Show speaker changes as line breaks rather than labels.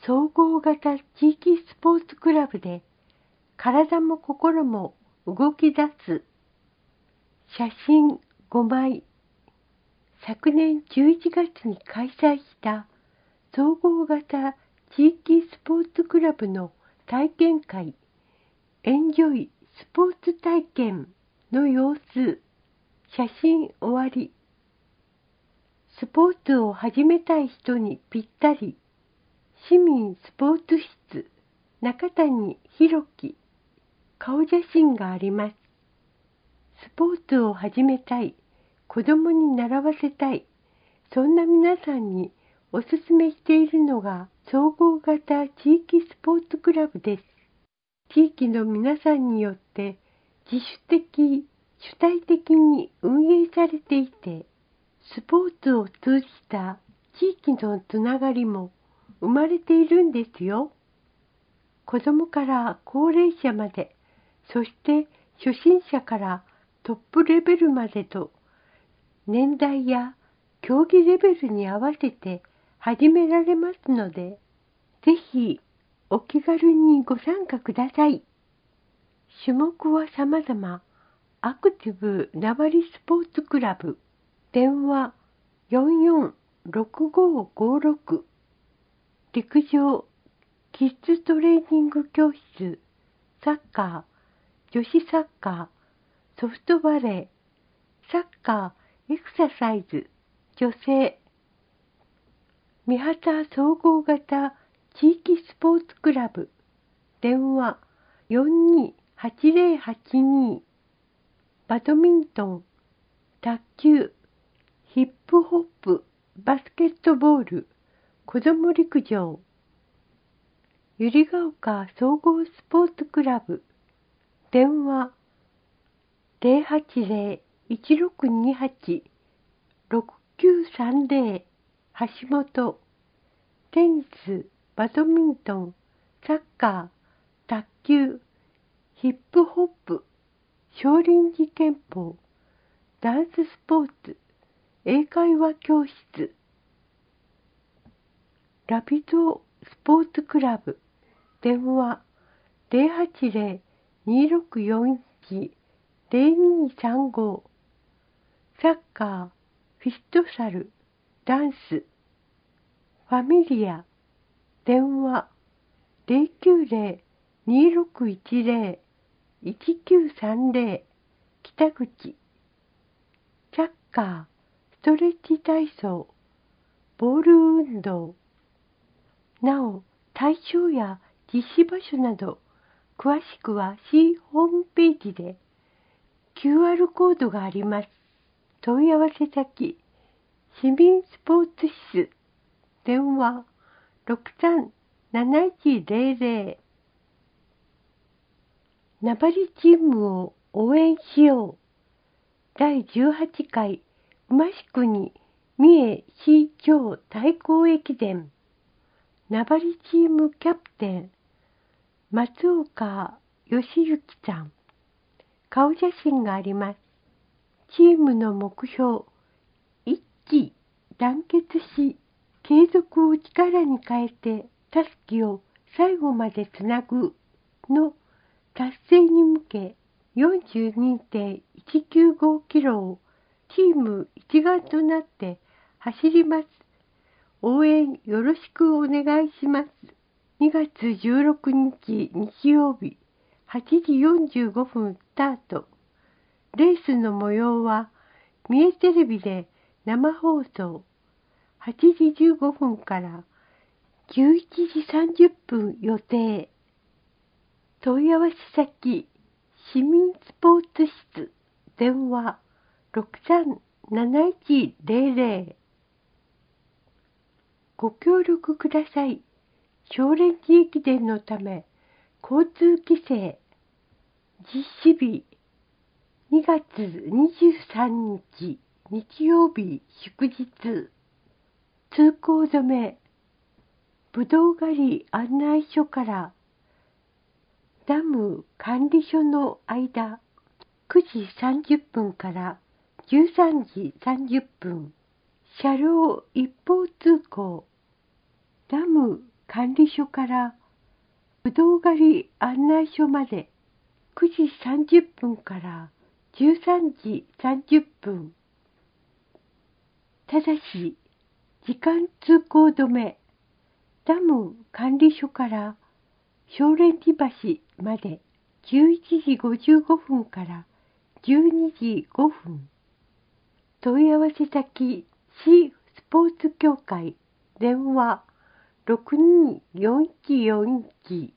総合型地域スポーツクラブで体も心も動き出す。写真5枚。昨年11月に開催した総合型地域スポーツクラブの体験会、エンジョイスポーツ体験の様子。写真終わり。スポーツを始めたい人にぴったり。市民スポーツ室、中谷弘樹。顔写真があります。スポーツを始めたい、子供に習わせたい、そんな皆さんにおすすめしているのが総合型地域スポーツクラブです。地域の皆さんによって自主的、主体的に運営されていて、スポーツを通じた地域のつながりも生まれているんですよ。子供から高齢者まで、そして初心者からトップレベルまでと、年代や競技レベルに合わせて始められますので、ぜひお気軽にご参加ください。種目は様々。アクティブ名張スポーツクラブ。電話446556。陸上、キッズトレーニング教室、サッカー、女子サッカー、ソフトバレー、サッカー、エクササイズ、女性。三畑総合型地域スポーツクラブ。電話428082。バドミントン、卓球、ヒップホップ、バスケットボール、子ども陸上。百合ヶ丘総合スポーツクラブ。電話080-1628-6930。橋本。テニス、バドミントン、サッカー、卓球、ヒップホップ、少林寺拳法、ダンススポーツ、英会話教室。ラビドスポーツクラブ。電話080-2641-0235。サッカー、フィットサル、ダンス。ファミリア。電話090-2610-1930。北口。サッカー、ストレッチ体操、ボール運動。なお、対象や実施場所など、詳しくは市ホームページで QR コードがあります。問い合わせ先、市民スポーツ室。電話637100。名張チームを応援しよう。第18回馬宿国三重市長対抗駅伝。名張チームキャプテン、松岡義行さん。顔写真があります。チームの目標、一致団結し、継続を力に変えて、たすきを最後までつなぐの達成に向け、42.195 キロをチーム一丸となって走ります。応援よろしくお願いします。2月16日日曜日、8時45分スタート。レースの模様は、三重テレビで生放送、8時15分から11時30分予定。問い合わせ先、市民スポーツ室。電話637100。ご協力ください。少林寺駅伝のため、交通規制。実施日、2月23日、日曜日祝日。通行止め。ぶどう狩り案内所からダム管理所の間、9時30分から13時30分。車両一方通行。ダム管理所からぶどう狩り案内所まで9時30分から13時30分。ただし、時間通行止め、ダム管理所から小蓮寺橋まで11時55分から12時5分。問い合わせ先、市スポーツ協会、電話624141